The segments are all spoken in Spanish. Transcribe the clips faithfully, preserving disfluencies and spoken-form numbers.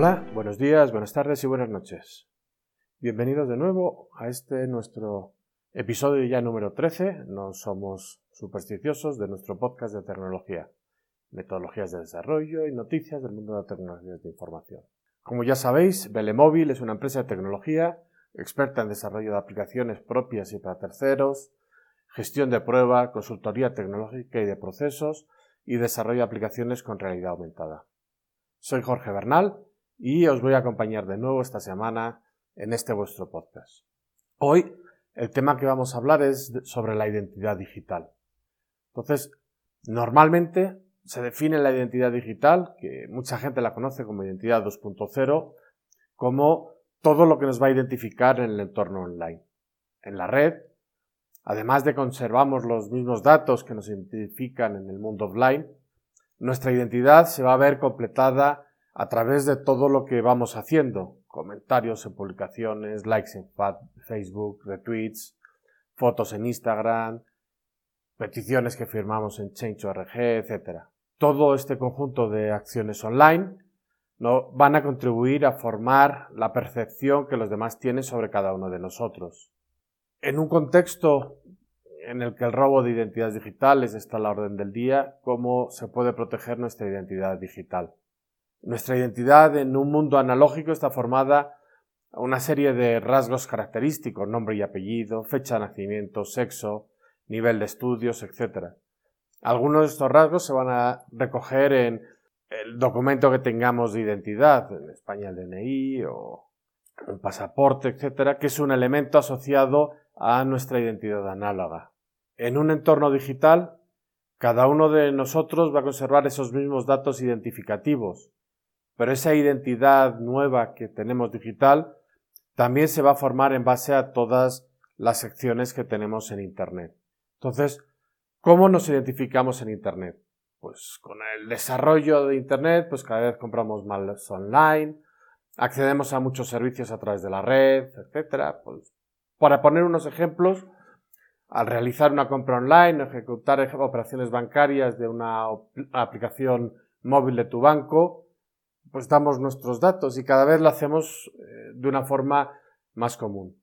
Hola, buenos días, buenas tardes y buenas noches. Bienvenidos de nuevo a este nuestro episodio ya número trece. No somos supersticiosos de nuestro podcast de tecnología, metodologías de desarrollo y noticias del mundo de las tecnologías de información. Como ya sabéis, Velemóvil es una empresa de tecnología experta en desarrollo de aplicaciones propias y para terceros, gestión de prueba, consultoría tecnológica y de procesos y desarrollo de aplicaciones con realidad aumentada. Soy Jorge Bernal y os voy a acompañar de nuevo esta semana en este vuestro podcast. Hoy el tema que vamos a hablar es sobre la identidad digital. Entonces, normalmente se define la identidad digital, que mucha gente la conoce como identidad dos punto cero, como todo lo que nos va a identificar en el entorno online. En la red, además de conservamos los mismos datos que nos identifican en el mundo offline, nuestra identidad se va a ver completada a través de todo lo que vamos haciendo, comentarios en publicaciones, likes en Facebook, retweets, fotos en Instagram, peticiones que firmamos en Change punto org, etcétera. Todo este conjunto de acciones online no, van a contribuir a formar la percepción que los demás tienen sobre cada uno de nosotros. En un contexto en el que el robo de identidades digitales está a la orden del día, ¿cómo se puede proteger nuestra identidad digital? Nuestra identidad en un mundo analógico está formada a una serie de rasgos característicos, nombre y apellido, fecha de nacimiento, sexo, nivel de estudios, etcétera. Algunos de estos rasgos se van a recoger en el documento que tengamos de identidad, en España el D N I o un pasaporte, etcétera, que es un elemento asociado a nuestra identidad análoga. En un entorno digital, cada uno de nosotros va a conservar esos mismos datos identificativos, pero esa identidad nueva que tenemos digital también se va a formar en base a todas las secciones que tenemos en Internet. Entonces, ¿cómo nos identificamos en Internet? Pues con el desarrollo de Internet, pues cada vez compramos más online, accedemos a muchos servicios a través de la red, etcétera. Pues, para poner unos ejemplos, al realizar una compra online, ejecutar operaciones bancarias de una aplicación móvil de tu banco, pues damos nuestros datos y cada vez lo hacemos eh, de una forma más común.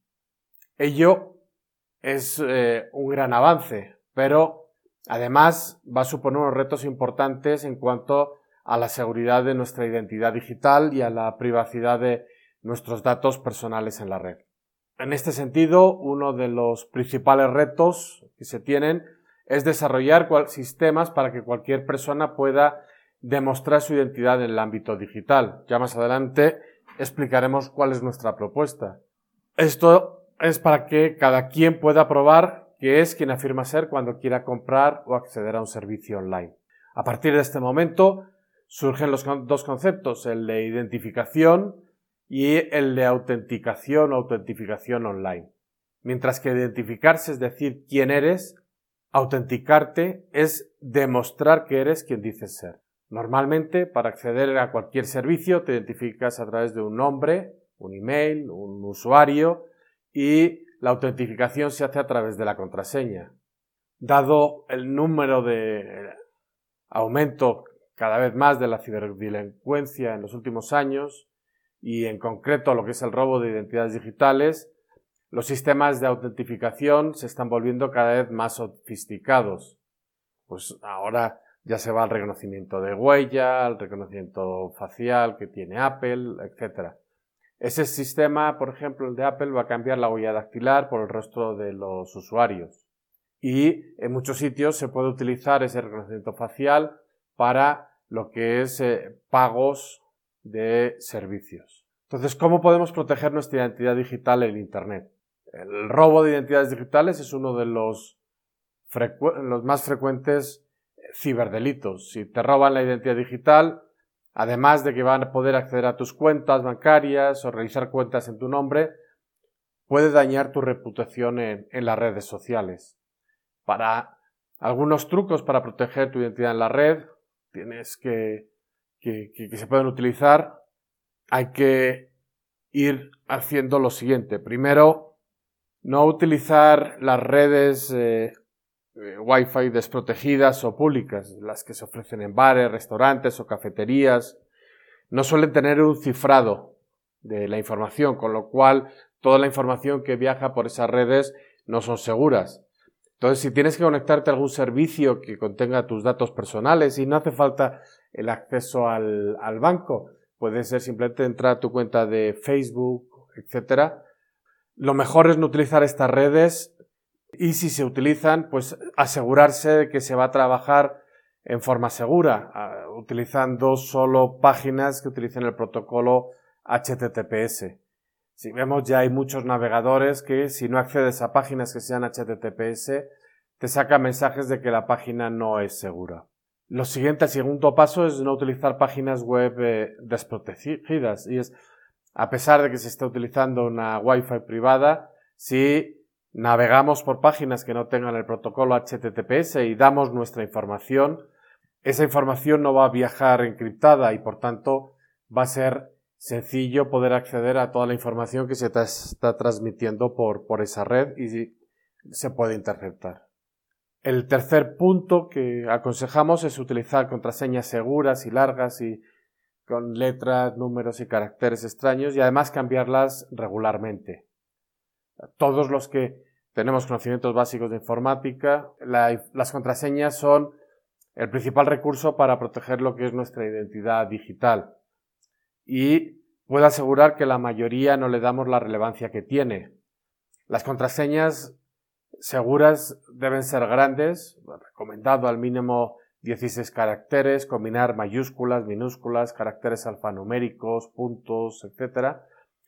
Ello es eh, un gran avance, pero además va a suponer unos retos importantes en cuanto a la seguridad de nuestra identidad digital y a la privacidad de nuestros datos personales en la red. En este sentido, uno de los principales retos que se tienen es desarrollar sistemas para que cualquier persona pueda demostrar su identidad en el ámbito digital. Ya más adelante explicaremos cuál es nuestra propuesta. Esto es para que cada quien pueda probar que es quien afirma ser cuando quiera comprar o acceder a un servicio online. A partir de este momento surgen los dos conceptos, el de identificación y el de autenticación o autentificación online. Mientras que identificarse es decir quién eres, autenticarte es demostrar que eres quien dices ser. Normalmente, para acceder a cualquier servicio, te identificas a través de un nombre, un email, un usuario y la autentificación se hace a través de la contraseña. Dado el número de aumento cada vez más de la ciberdelincuencia en los últimos años y en concreto lo que es el robo de identidades digitales, los sistemas de autentificación se están volviendo cada vez más sofisticados. Pues ahora ya se va al reconocimiento de huella, al reconocimiento facial que tiene Apple, etcétera. Ese sistema, por ejemplo, el de Apple, va a cambiar la huella dactilar por el rostro de los usuarios. Y en muchos sitios se puede utilizar ese reconocimiento facial para lo que es eh, pagos de servicios. Entonces, ¿cómo podemos proteger nuestra identidad digital en Internet? El robo de identidades digitales es uno de los, frecu- los más frecuentes ciberdelitos. Si te roban la identidad digital, además de que van a poder acceder a tus cuentas bancarias o realizar cuentas en tu nombre, puede dañar tu reputación en, en las redes sociales. Para algunos trucos para proteger tu identidad en la red, tienes que, que, que, que se pueden utilizar, hay que ir haciendo lo siguiente. Primero, no utilizar las redes eh, eh, Wi-Fi desprotegidas o públicas, las que se ofrecen en bares, restaurantes o cafeterías. no suelen tener un cifrado de la información, con lo cual toda la información que viaja por esas redes no son seguras. Entonces, si tienes que conectarte a algún servicio que contenga tus datos personales y no hace falta el acceso al, al banco, puede ser simplemente entrar a tu cuenta de Facebook, etcétera. Lo mejor es no utilizar estas redes y si se utilizan, pues asegurarse de que se va a trabajar en forma segura, uh, utilizando solo páginas que utilicen el protocolo H T T P S. Si vemos, ya hay muchos navegadores que si no accedes a páginas que sean H T T P S, te saca mensajes de que la página no es segura. Lo siguiente, el segundo paso es no utilizar páginas web eh, desprotegidas. Y es, a pesar de que se esté utilizando una Wi-Fi privada, si navegamos por páginas que no tengan el protocolo H T T P S y damos nuestra información, esa información no va a viajar encriptada y por tanto va a ser sencillo poder acceder a toda la información que se te está transmitiendo por, por esa red y se puede interceptar. El tercer punto que aconsejamos es utilizar contraseñas seguras y largas y con letras, números y caracteres extraños y además cambiarlas regularmente. Todos los que tenemos conocimientos básicos de informática, la, las contraseñas son el principal recurso para proteger lo que es nuestra identidad digital. Y puedo asegurar que la mayoría no le damos la relevancia que tiene. Las contraseñas seguras deben ser grandes, recomendado al mínimo dieciséis caracteres, combinar mayúsculas, minúsculas, caracteres alfanuméricos, puntos, etcétera.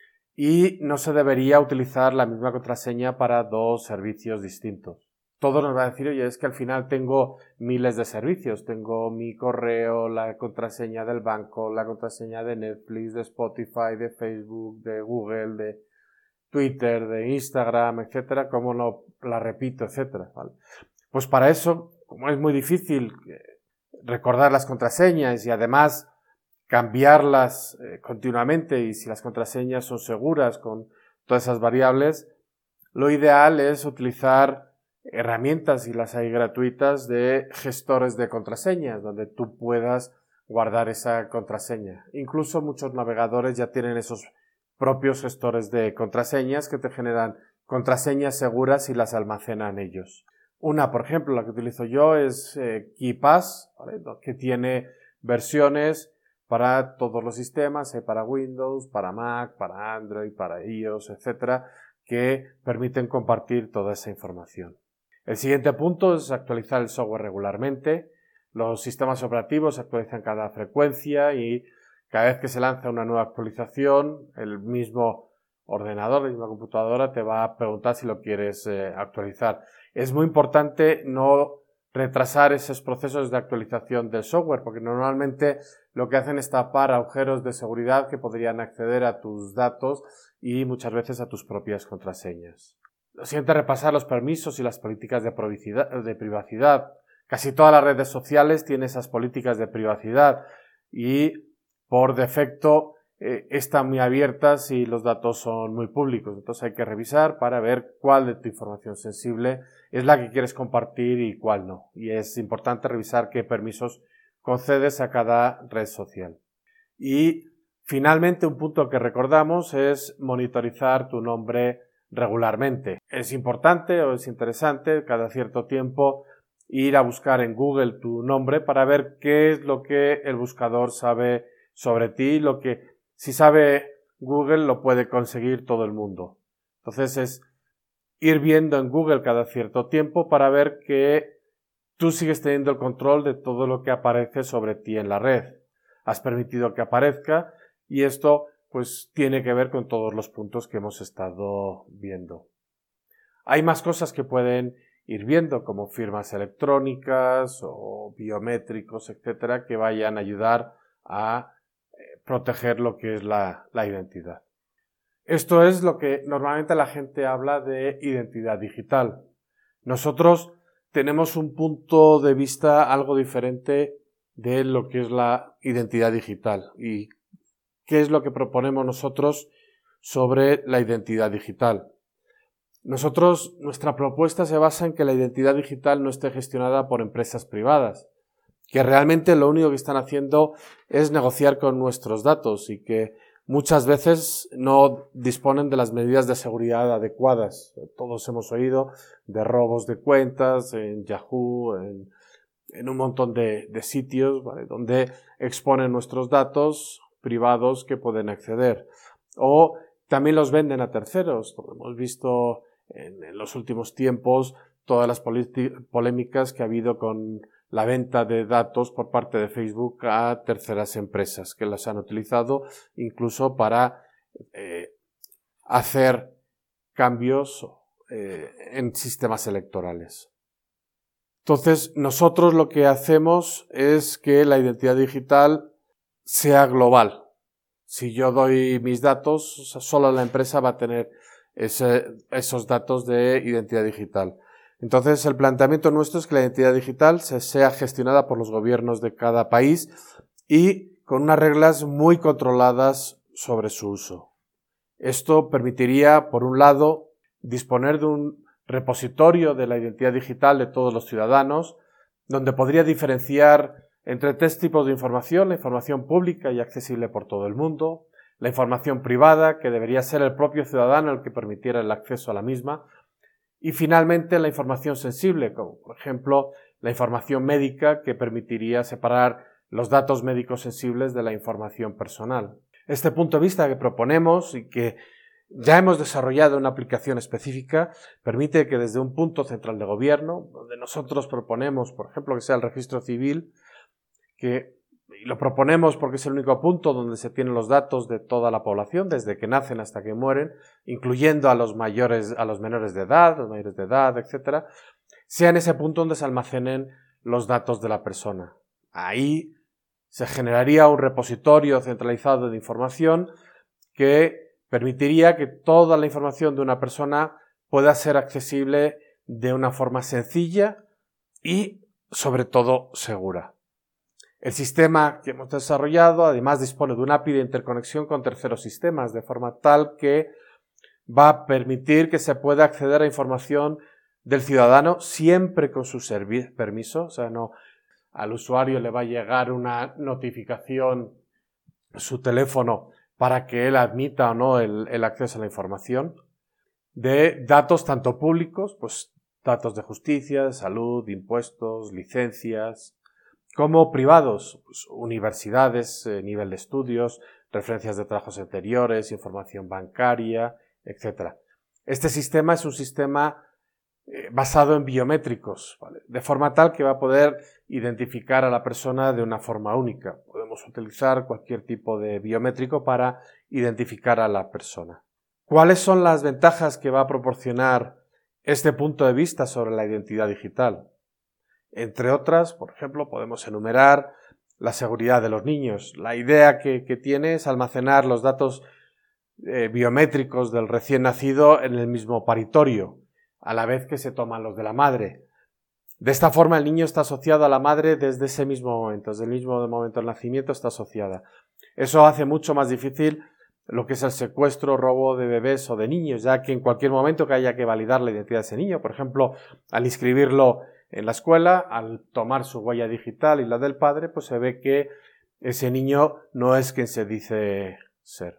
Y no se debería utilizar la misma contraseña para dos servicios distintos. Todo nos va a decir, oye, es que al final tengo miles de servicios. Tengo mi correo, la contraseña del banco, la contraseña de Netflix, de Spotify, de Facebook, de Google, de Twitter, de Instagram, etcétera. ¿Cómo no la repito, etcétera? ¿Vale? Pues para eso, como es muy difícil recordar las contraseñas y además cambiarlas eh, continuamente y si las contraseñas son seguras con todas esas variables, lo ideal es utilizar herramientas, y las hay gratuitas, de gestores de contraseñas, donde tú puedas guardar esa contraseña. Incluso muchos navegadores ya tienen esos propios gestores de contraseñas que te generan contraseñas seguras y las almacenan ellos. Una, por ejemplo, la que utilizo yo es eh, KeePass, ¿vale? Que tiene versiones para todos los sistemas, eh, para Windows, para Mac, para Android, para iOS, etcétera, que permiten compartir toda esa información. El siguiente punto es actualizar el software regularmente. Los sistemas operativos se actualizan cada frecuencia y cada vez que se lanza una nueva actualización, el mismo ordenador, la misma computadora te va a preguntar si lo quieres eh, actualizar. Es muy importante no retrasar esos procesos de actualización del software, porque normalmente lo que hacen es tapar agujeros de seguridad que podrían acceder a tus datos y muchas veces a tus propias contraseñas. Lo siguiente es repasar los permisos y las políticas de privacidad, de privacidad. Casi todas las redes sociales tienen esas políticas de privacidad y por defecto eh, están muy abiertas y los datos son muy públicos. Entonces hay que revisar para ver cuál de tu información sensible es la que quieres compartir y cuál no. Y es importante revisar qué permisos concedes a cada red social. Y finalmente un punto que recordamos es monitorizar tu nombre regularmente. Es importante o es interesante cada cierto tiempo ir a buscar en Google tu nombre para ver qué es lo que el buscador sabe sobre ti, lo que si sabe Google lo puede conseguir todo el mundo. Entonces es ir viendo en Google cada cierto tiempo para ver que tú sigues teniendo el control de todo lo que aparece sobre ti en la red. Has permitido que aparezca y esto pues tiene que ver con todos los puntos que hemos estado viendo. Hay más cosas que pueden ir viendo, como firmas electrónicas o biométricos, etcétera, que vayan a ayudar a proteger lo que es la, la identidad. Esto es lo que normalmente la gente habla de identidad digital. Nosotros tenemos un punto de vista algo diferente de lo que es la identidad digital y qué es lo que proponemos nosotros sobre la identidad digital. Nosotros, nuestra propuesta se basa en que la identidad digital no esté gestionada por empresas privadas, que realmente lo único que están haciendo es negociar con nuestros datos y que muchas veces no disponen de las medidas de seguridad adecuadas. Todos hemos oído de robos de cuentas en Yahoo, en, en un montón de, de sitios, ¿vale?, donde exponen nuestros datos privados que pueden acceder. O también los venden a terceros. Hemos visto en, en los últimos tiempos todas las polémicas que ha habido con la venta de datos por parte de Facebook a terceras empresas que las han utilizado incluso para eh, hacer cambios eh, en sistemas electorales. Entonces, nosotros lo que hacemos es que la identidad digital sea global. Si yo doy mis datos, solo la empresa va a tener ese, esos datos de identidad digital. Entonces, el planteamiento nuestro es que la identidad digital se sea gestionada por los gobiernos de cada país y con unas reglas muy controladas sobre su uso. Esto permitiría, por un lado, disponer de un repositorio de la identidad digital de todos los ciudadanos, donde podría diferenciar entre tres tipos de información: la información pública y accesible por todo el mundo, la información privada, que debería ser el propio ciudadano el que permitiera el acceso a la misma, y finalmente la información sensible, como por ejemplo la información médica, que permitiría separar los datos médicos sensibles de la información personal. Este punto de vista que proponemos y que ya hemos desarrollado una aplicación específica permite que desde un punto central de gobierno, donde nosotros proponemos, por ejemplo, que sea el registro civil, que y lo proponemos porque es el único punto donde se tienen los datos de toda la población, desde que nacen hasta que mueren, incluyendo a los mayores, a los menores de edad, los mayores de edad, etcétera, sea en ese punto donde se almacenen los datos de la persona. Ahí se generaría un repositorio centralizado de información que permitiría que toda la información de una persona pueda ser accesible de una forma sencilla y, sobre todo, segura. El sistema que hemos desarrollado además dispone de una A P I de interconexión con terceros sistemas, de forma tal que va a permitir que se pueda acceder a información del ciudadano siempre con su permiso. O sea, no al usuario le va a llegar una notificación a su teléfono para que él admita o no el, el acceso a la información, de datos tanto públicos, pues datos de justicia, de salud, de impuestos, licencias, como privados, pues, universidades, eh, nivel de estudios, referencias de trabajos anteriores, información bancaria, etcétera. Este sistema es un sistema eh, basado en biométricos, ¿vale?, de forma tal que va a poder identificar a la persona de una forma única. Podemos utilizar cualquier tipo de biométrico para identificar a la persona. ¿Cuáles son las ventajas que va a proporcionar este punto de vista sobre la identidad digital? Entre otras, por ejemplo, podemos enumerar la seguridad de los niños. La idea que, que tiene es almacenar los datos eh, biométricos del recién nacido en el mismo paritorio, a la vez que se toman los de la madre. De esta forma, el niño está asociado a la madre desde ese mismo momento, desde el mismo momento del nacimiento está asociada. Eso hace mucho más difícil lo que es el secuestro, robo de bebés o de niños, ya que en cualquier momento que haya que validar la identidad de ese niño, por ejemplo, al inscribirlo en la escuela, al tomar su huella digital y la del padre, pues se ve que ese niño no es quien se dice ser.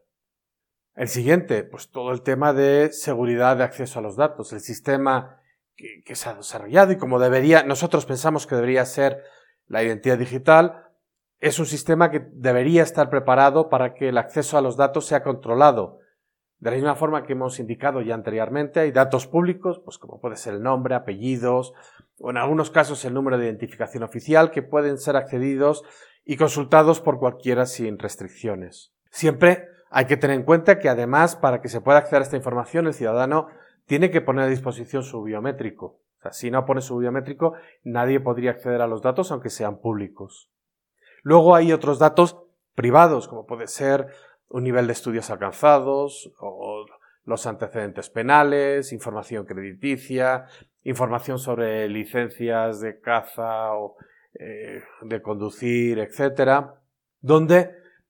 El siguiente, pues todo el tema de seguridad de acceso a los datos. El sistema que, que se ha desarrollado y como debería, nosotros pensamos que debería ser la identidad digital, es un sistema que debería estar preparado para que el acceso a los datos sea controlado. De la misma forma que hemos indicado ya anteriormente, hay datos públicos, pues como puede ser el nombre, apellidos, o en algunos casos el número de identificación oficial, que pueden ser accedidos y consultados por cualquiera sin restricciones. Siempre hay que tener en cuenta que además, para que se pueda acceder a esta información, el ciudadano tiene que poner a disposición su biométrico. O sea, si no pone su biométrico, nadie podría acceder a los datos aunque sean públicos. Luego hay otros datos privados, como puede ser un nivel de estudios alcanzados, o los antecedentes penales, información crediticia, información sobre licencias de caza o eh, de conducir, etcétera, donde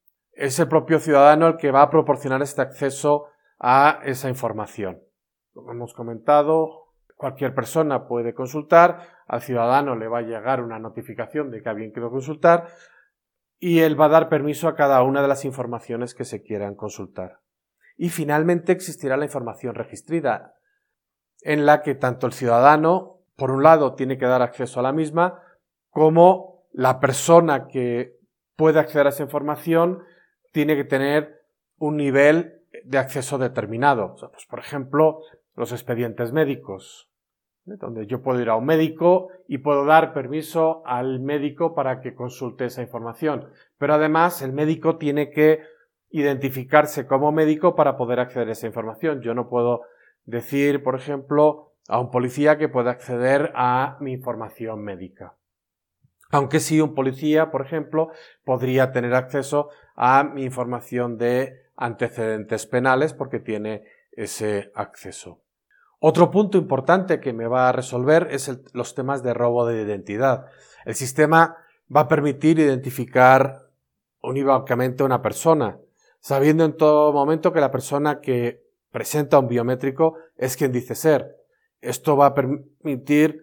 es el propio ciudadano el que va a proporcionar este acceso a esa información. Como hemos comentado, cualquier persona puede consultar, al ciudadano le va a llegar una notificación de que alguien quiere consultar y él va a dar permiso a cada una de las informaciones que se quieran consultar. Y finalmente existirá la información registrada, en la que tanto el ciudadano, por un lado, tiene que dar acceso a la misma, como la persona que puede acceder a esa información tiene que tener un nivel de acceso determinado. O sea, pues, por ejemplo, los expedientes médicos, ¿eh? Donde yo puedo ir a un médico y puedo dar permiso al médico para que consulte esa información. Pero además el médico tiene que identificarse como médico para poder acceder a esa información. Yo no puedo decir, por ejemplo, a un policía que pueda acceder a mi información médica. Aunque sí, un policía, por ejemplo, podría tener acceso a mi información de antecedentes penales porque tiene ese acceso. Otro punto importante que me va a resolver es el, los temas de robo de identidad. El sistema va a permitir identificar unívocamente a una persona, sabiendo en todo momento que la persona que presenta un biométrico es quien dice ser. Esto va a permitir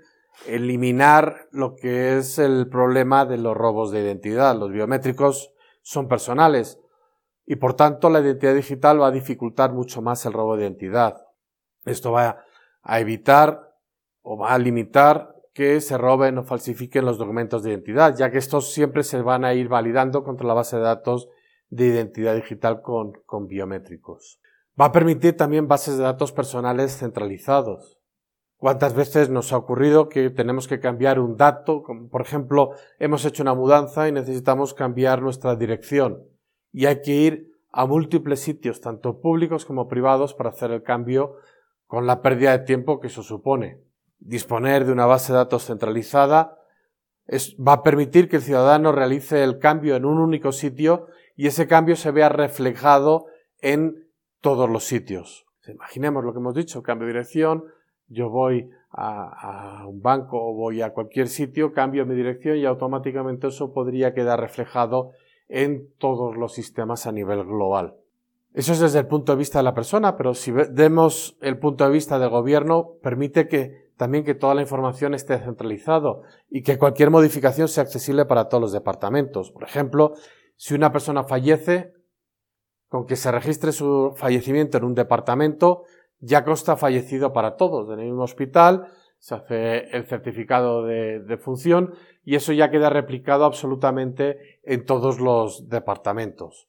eliminar lo que es el problema de los robos de identidad. Los biométricos son personales y por tanto la identidad digital va a dificultar mucho más el robo de identidad. Esto va a evitar o va a limitar que se roben o falsifiquen los documentos de identidad, ya que estos siempre se van a ir validando contra la base de datos de identidad digital con, con biométricos. Va a permitir también bases de datos personales centralizados. ¿Cuántas veces nos ha ocurrido que tenemos que cambiar un dato? Como por ejemplo, hemos hecho una mudanza y necesitamos cambiar nuestra dirección y hay que ir a múltiples sitios, tanto públicos como privados, para hacer el cambio con la pérdida de tiempo que eso supone. Disponer de una base de datos centralizada es, va a permitir que el ciudadano realice el cambio en un único sitio y ese cambio se vea reflejado en todos los sitios. Imaginemos lo que hemos dicho, cambio de dirección, yo voy a, a un banco o voy a cualquier sitio, cambio mi dirección y automáticamente eso podría quedar reflejado en todos los sistemas a nivel global. Eso es desde el punto de vista de la persona, pero si vemos el punto de vista del gobierno, permite que también que toda la información esté centralizada y que cualquier modificación sea accesible para todos los departamentos. Por ejemplo, si una persona fallece, con que se registre su fallecimiento en un departamento, ya consta fallecido para todos. En el mismo hospital se hace el certificado de, de función y eso ya queda replicado absolutamente en todos los departamentos.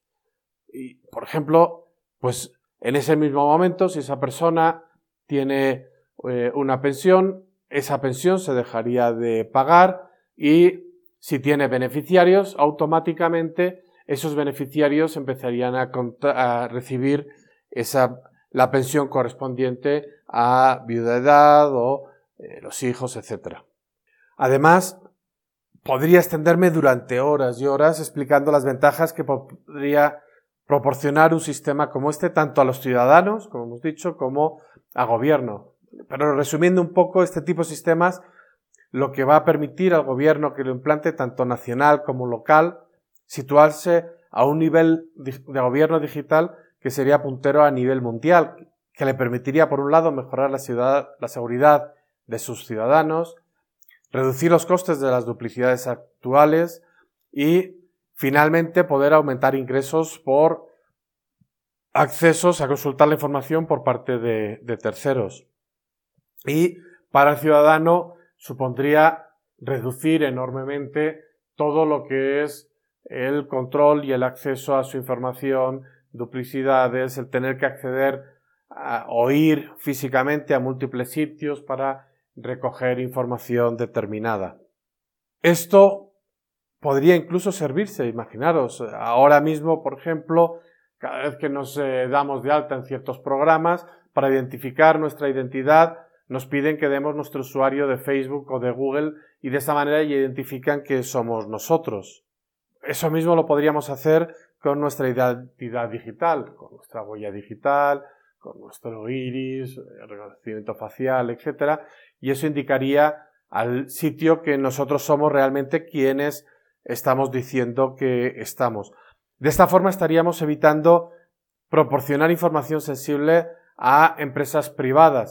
Y, por ejemplo, pues en ese mismo momento, si esa persona tiene eh, una pensión, esa pensión se dejaría de pagar y si tiene beneficiarios, automáticamente esos beneficiarios empezarían a, a recibir esa, la pensión correspondiente a viudedad o eh, los hijos, etcétera. Además, podría extenderme durante horas y horas explicando las ventajas que podría proporcionar un sistema como este tanto a los ciudadanos, como hemos dicho, como a gobierno. Pero resumiendo un poco, este tipo de sistemas lo que va a permitir al gobierno que lo implante tanto nacional como local situarse a un nivel de gobierno digital que sería puntero a nivel mundial, que le permitiría por un lado mejorar la, ciudad, la seguridad de sus ciudadanos, reducir los costes de las duplicidades actuales y finalmente poder aumentar ingresos por accesos a consultar la información por parte de, de terceros. Y para el ciudadano supondría reducir enormemente todo lo que es el control y el acceso a su información, duplicidades, el tener que acceder a, o ir físicamente a múltiples sitios para recoger información determinada. Esto podría incluso servirse, imaginaros, ahora mismo, por ejemplo, cada vez que nos eh, damos de alta en ciertos programas, para identificar nuestra identidad, nos piden que demos nuestro usuario de Facebook o de Google y de esa manera ya identifican que somos nosotros. Eso mismo lo podríamos hacer con nuestra identidad digital, con nuestra huella digital, con nuestro iris, el reconocimiento facial, etcétera, y eso indicaría al sitio que nosotros somos realmente quienes estamos diciendo que estamos. De esta forma estaríamos evitando proporcionar información sensible a empresas privadas,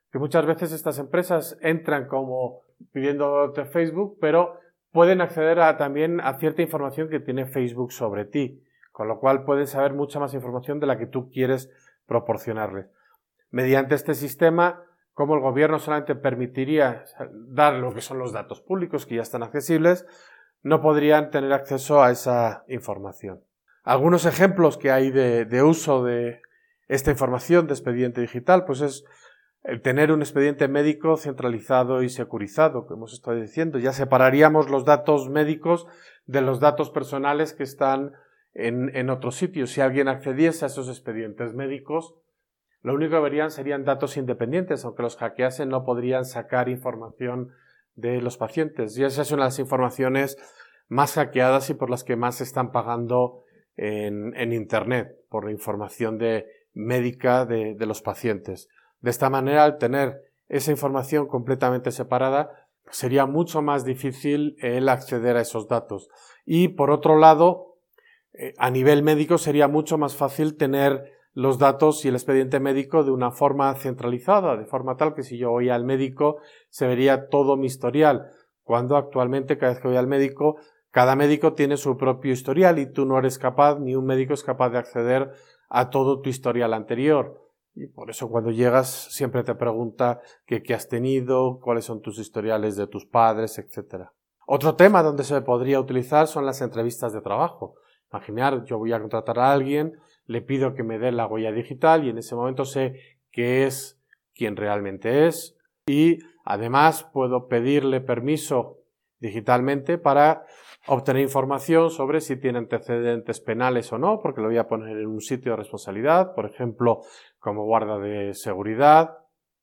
que muchas veces estas empresas entran como pidiéndote Facebook, pero pueden acceder a, también a cierta información que tiene Facebook sobre ti, con lo cual pueden saber mucha más información de la que tú quieres proporcionarles. Mediante este sistema, como el gobierno solamente permitiría dar lo que son los datos públicos que ya están accesibles, no podrían tener acceso a esa información. Algunos ejemplos que hay de, de uso de esta información de expediente digital, pues es el tener un expediente médico centralizado y securizado, que hemos estado diciendo. Ya separaríamos los datos médicos de los datos personales que están en, en otros sitios. Si alguien accediese a esos expedientes médicos, lo único que verían serían datos independientes, aunque los hackeasen no podrían sacar información de los pacientes. Y esas son las informaciones más hackeadas y por las que más se están pagando en, en Internet, por la información de, médica de, de los pacientes. De esta manera, al tener esa información completamente separada, sería mucho más difícil el acceder a esos datos. Y por otro lado, eh, a nivel médico sería mucho más fácil tener los datos y el expediente médico de una forma centralizada, de forma tal que si yo voy al médico se vería todo mi historial, cuando actualmente cada vez que voy al médico, cada médico tiene su propio historial y tú no eres capaz, ni un médico es capaz de acceder a todo tu historial anterior. Y por eso cuando llegas siempre te pregunta qué, qué has tenido, cuáles son tus historiales de tus padres, etcétera. Otro tema donde se podría utilizar son las entrevistas de trabajo. Imaginar, yo voy a contratar a alguien, le pido que me dé la huella digital y en ese momento sé qué es, quién realmente es y además puedo pedirle permiso digitalmente para obtener información sobre si tiene antecedentes penales o no, porque lo voy a poner en un sitio de responsabilidad, por ejemplo, como guarda de seguridad,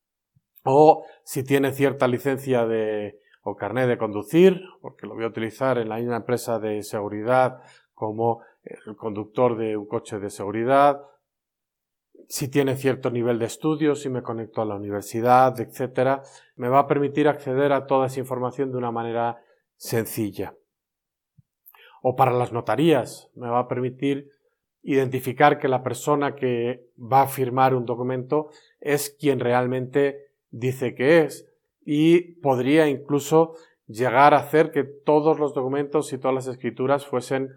o si tiene cierta licencia de, o carnet de conducir, porque lo voy a utilizar en la misma empresa de seguridad como el conductor de un coche de seguridad, si tiene cierto nivel de estudios, si me conecto a la universidad, etcétera, me va a permitir acceder a toda esa información de una manera sencilla. O para las notarías, me va a permitir identificar que la persona que va a firmar un documento es quien realmente dice que es y podría incluso llegar a hacer que todos los documentos y todas las escrituras fuesen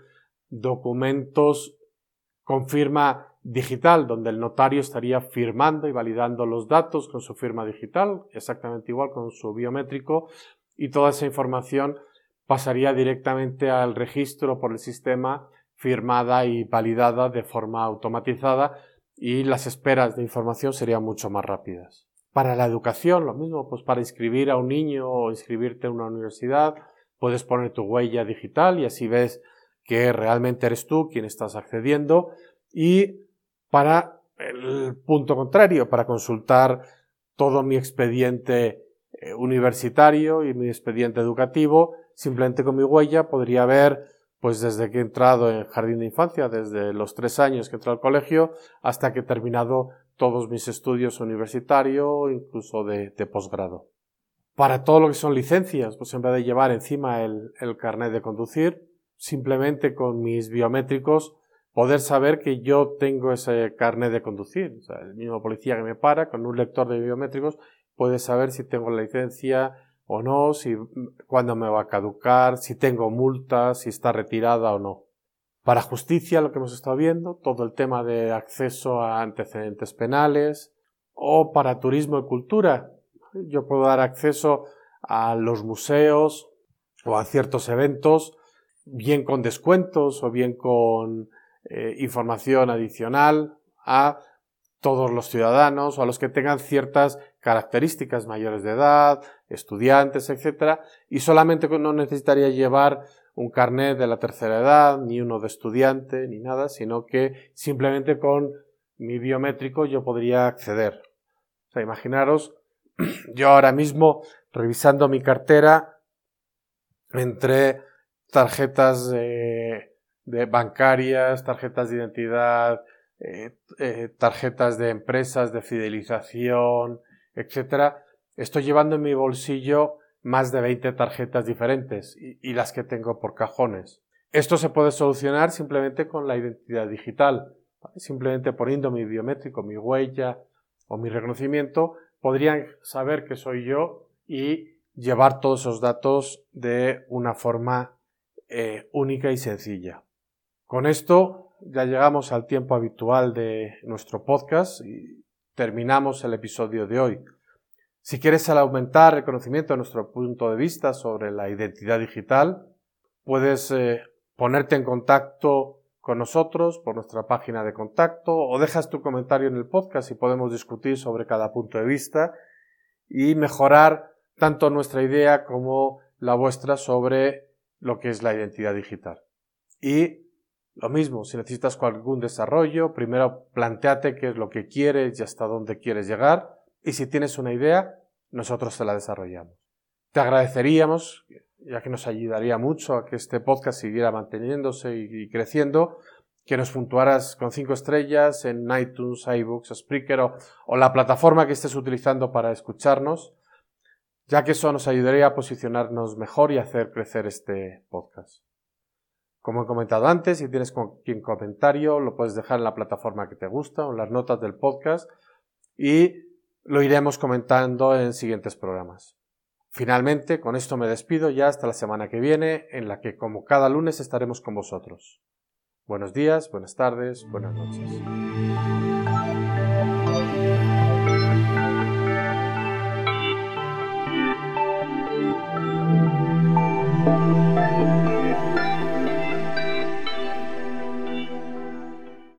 documentos con firma digital, donde el notario estaría firmando y validando los datos con su firma digital, exactamente igual con su biométrico, y toda esa información pasaría directamente al registro por el sistema, firmada y validada de forma automatizada, y las esperas de información serían mucho más rápidas. Para la educación, lo mismo, pues para inscribir a un niño o inscribirte en una universidad, puedes poner tu huella digital y así ves que realmente eres tú quien estás accediendo. Y para el punto contrario, para consultar todo mi expediente eh, universitario y mi expediente educativo, simplemente con mi huella podría ver, pues desde que he entrado en jardín de infancia, desde los tres años que he entrado al colegio, hasta que he terminado todos mis estudios universitarios, incluso de, de posgrado. Para todo lo que son licencias, pues en vez de llevar encima el, el carnet de conducir, simplemente con mis biométricos poder saber que yo tengo ese carnet de conducir. O sea, el mismo policía que me para con un lector de biométricos puede saber si tengo la licencia o no, si cuándo me va a caducar, si tengo multas, si está retirada o no. Para justicia, lo que hemos estado viendo, todo el tema de acceso a antecedentes penales, o para turismo y cultura, yo puedo dar acceso a los museos o a ciertos eventos, bien con descuentos o bien con eh, información adicional a todos los ciudadanos o a los que tengan ciertas características, mayores de edad, estudiantes, etcétera, y solamente no necesitaría llevar un carnet de la tercera edad, ni uno de estudiante, ni nada, sino que simplemente con mi biométrico yo podría acceder. O sea, imaginaros, yo ahora mismo, revisando mi cartera, entre tarjetas de, de bancarias, tarjetas de identidad, eh, eh, tarjetas de empresas, de fidelización, etcétera, estoy llevando en mi bolsillo más de veinte tarjetas diferentes y, y las que tengo por cajones. Esto se puede solucionar simplemente con la identidad digital, ¿vale? Simplemente poniendo mi biométrico, mi huella o mi reconocimiento, podrían saber que soy yo y llevar todos esos datos de una forma eh, única y sencilla. Con esto ya llegamos al tiempo habitual de nuestro podcast y terminamos el episodio de hoy. Si quieres aumentar el conocimiento de nuestro punto de vista sobre la identidad digital, puedes eh, ponerte en contacto con nosotros por nuestra página de contacto o dejas tu comentario en el podcast y podemos discutir sobre cada punto de vista y mejorar tanto nuestra idea como la vuestra sobre lo que es la identidad digital. Y lo mismo, si necesitas algún desarrollo, primero plantéate qué es lo que quieres y hasta dónde quieres llegar. Y si tienes una idea, nosotros te la desarrollamos. Te agradeceríamos, ya que nos ayudaría mucho a que este podcast siguiera manteniéndose y creciendo, que nos puntuaras con cinco estrellas en iTunes, iBooks, Spreaker o, o la plataforma que estés utilizando para escucharnos, ya que eso nos ayudaría a posicionarnos mejor y hacer crecer este podcast. Como he comentado antes, si tienes cualquier comentario, lo puedes dejar en la plataforma que te gusta o en las notas del podcast y lo iremos comentando en siguientes programas. Finalmente, con esto me despido ya hasta la semana que viene, en la que como cada lunes estaremos con vosotros. Buenos días, buenas tardes, buenas noches.